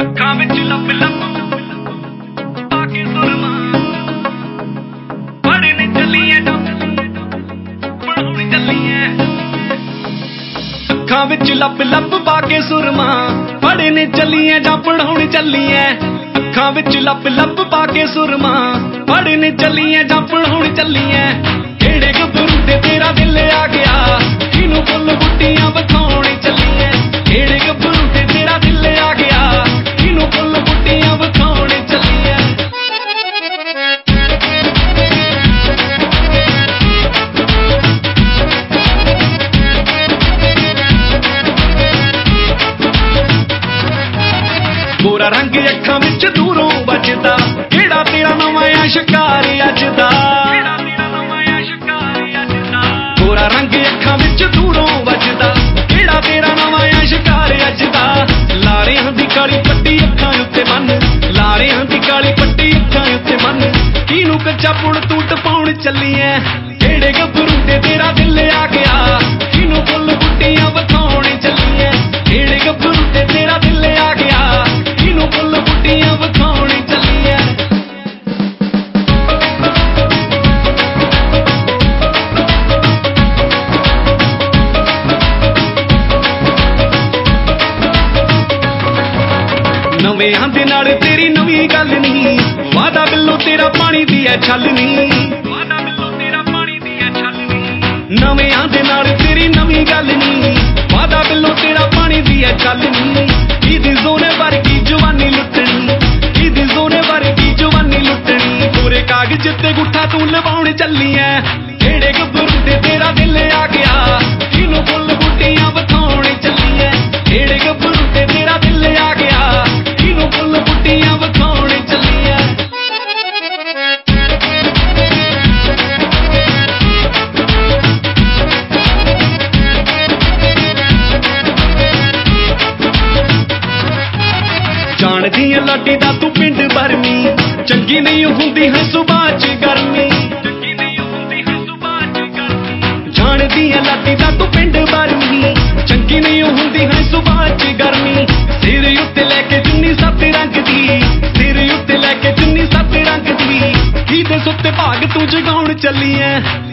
ਅੱਖਾਂ ਵਿੱਚ ਲੱਭ ਲੱਭ ਪਾ ਕੇ ਸੁਰਮਾ ਪੜ੍ਹਨ ਚੱਲੀਏ ਜਾਂ ਪੜ੍ਹਾਉਣ ਚੱਲੀਏ। ਅੱਖਾਂ ਵਿੱਚ ਲੱਭ ਲੱਭ ਪਾ ਕੇ ਸੁਰਮਾ ਪੜ੍ਹਨ ਚੱਲੀਏ ਜਾਂ ਪੜ੍ਹਾਉਣ ਚੱਲੀਏ। ਅੱਖਾਂ ਵਿੱਚ ਲੱਭ ਲੱਭ ਪਾ ਕੇ ਸੁਰਮਾ ਪੜ੍ਹਨ ਚੱਲੀਏ ਜਾਂ ਪੜ੍ਹਾਉਣ ਚੱਲੀਏ। ਕਿਹੜੇ ਗੱਭਰੂ ਤੇ ਤੇਰਾ ਦਿਲ ਆ ਗਿਆ ਕਿਹਨੂੰ ਫੁੱਲ ਬੂਟੀਆਂ ਵਿਖਾਉਣ ਚੱਲੀਏ। ਕਿਹੜੇ ਗੱਭਰੂ ਤੇ ਤੇਰਾ ਦਿਲ ਆ ਗਿਆ ਕਿਹਨੂੰ ਫੁੱਲ ਬੂਟੀਆਂ ਵਿਖਾਉਣ ਚੱਲੀਏ। ਗੋਰਾ ਰੰਗ ਅੱਖਾਂ ਵਿੱਚ ਦੂਰੋਂ ਵੱਜਦਾ ਕਿਹੜਾ ਤੇਰਾ ਨਵਾਂ ਆ ਸ਼ਿਕਾਰ ਅੱਜ ਦਾ। ਗੋਰਾ ਰੰਗ ਅੱਖਾਂ ਵਿੱਚ ਦੂਰੋਂ ਵੱਜਦਾ ਕਿਹੜਾ ਤੇਰਾ ਨਵਾਂ ਆ ਸ਼ਿਕਾਰ ਅੱਜ ਦਾ। ਲਾਰਿਆਂ ਦੀ ਕਾਲੀ ਪੱਟੀ ਅੱਖਾਂ ਉੱਤੇ ਬੰਨ ਲਾਰਿਆਂ ਦੀ ਕਾਲੀ ਪੱਟੀ ਅੱਖਾਂ ਉੱਤੇ ਬੰਨ ਕਿਹਨੂੰ ਕੱਚਾ ਪੁਣ ਤੂੰ ਟਪਾਉਣ ਚੱਲੀਏ। ਕਿਹੜੇ ਗੱਭਰੂ ਤੇ ਤੇਰਾ ਦਿਲ ਆ ਗਿਆ ਕਿਹਨੂੰ ਫੁੱਲ ਬੂਟੀਆਂ ਵਿਖਾਉਣ ਚੱਲੀਏ। ਕਿਹੜੇ ਗੱਭਰੂ ਤੇ ਤੇਰਾ ਦਿਲ ਆ ਗਿਆ ਕਿਹਨੂੰ ਫੁੱਲ ਬੂਟੀਆਂ ਵਿਖਾਉਣ ਚੱਲੀਏ। ਨਵੇਂ ਦੇ ਨਾਲ ਤੇਰੀ ਨਵੀਂ ਗੱਲ ਨੀ ਵਾਦਾ ਬਿੱਲੋ ਤੇਰਾ ਪਾਣੀ ਦੀ ਐ ਛੱਲ ਨੀ। ਨਵੇਂ ਦੇ ਨਾਲ ਤੇਰੀ ਨਵੀਂ ਗੱਲ ਨੀ ਵਾਦਾ ਬਿੱਲੋ ਤੇਰਾ ਪਾਣੀ ਦੀ ਐ ਛੱਲ ਨੀ। ਕਿਹਦੀ ਜ਼ੋਨੇ ਵਰਗੀ ਜਵਾਨੀ ਲੁੱਟਣੀ ਕਿਹਦੀ ਜ਼ੋਨੇ ਵਰਗੀ ਜਵਾਨੀ ਲੁੱਟਣੀ। ਕੋਰੇ ਕਾਗਜ਼ ਤੇ ਗੁੱਠਾ ਤੂੰ ਲਵਾਉਣ ਚੱਲੀਐ। ਕਿਹੜੇ ਗੱਭਰੂ ਤੇ ਤੇਰਾ ਦਿਲ ਆ ਗਿਆ ਕਿਹਨੂੰ ਫੁੱਲ ਬੂਟੀਆਂ ਵਿਖਾਉਣ ਚੱਲੀਐ। ਕਿਹੜੇ ਗੱਭਰੂ ਤੇ ਤੇਰਾ ਦਿਲ ਆ ਗਿਆ ਕਿਹਨੂੰ ਫੁੱਲ ਬੂਟੀਆਂ ਵਿਖਾਉਣ ਚੱਲੀਐ। ਜਾਣਦੀ ਐ ਲਾਡੀ ਦਾ ਤੂੰ ਪਿੰਡ ਭਰਮੀ ਚੰਗੀ ਨਹੀਂ ਹੁੰਦੀ ਹੈ ਸੁਭਾਅ ਚ ਗਰਮੀ। ਜਾਣਦੀ ਐ ਲਾਡੀ ਦਾ ਤੂੰ ਪਿੰਡ ਭਰਮੀ ਚੰਗੀ ਨਹੀਂ ਹੁੰਦੀ ਹੈ ਸੁਭਾਅ ਚ ਗਰਮੀ। ਸਿਰ ਉੱਤੇ ਲੈ ਕੇ ਚੁੰਨੀ ਸੱਤ ਰੰਗ ਦੀ ਸਿਰ ਉੱਤੇ ਲੈ ਕੇ ਚੁੰਨੀ ਸੱਤ ਰੰਗ ਦੀ ਕਿਹਦੇ ਸੁੱਤੇ ਭਾਗ ਤੂੰ ਜਗਾਉਣ ਚੱਲੀਐ।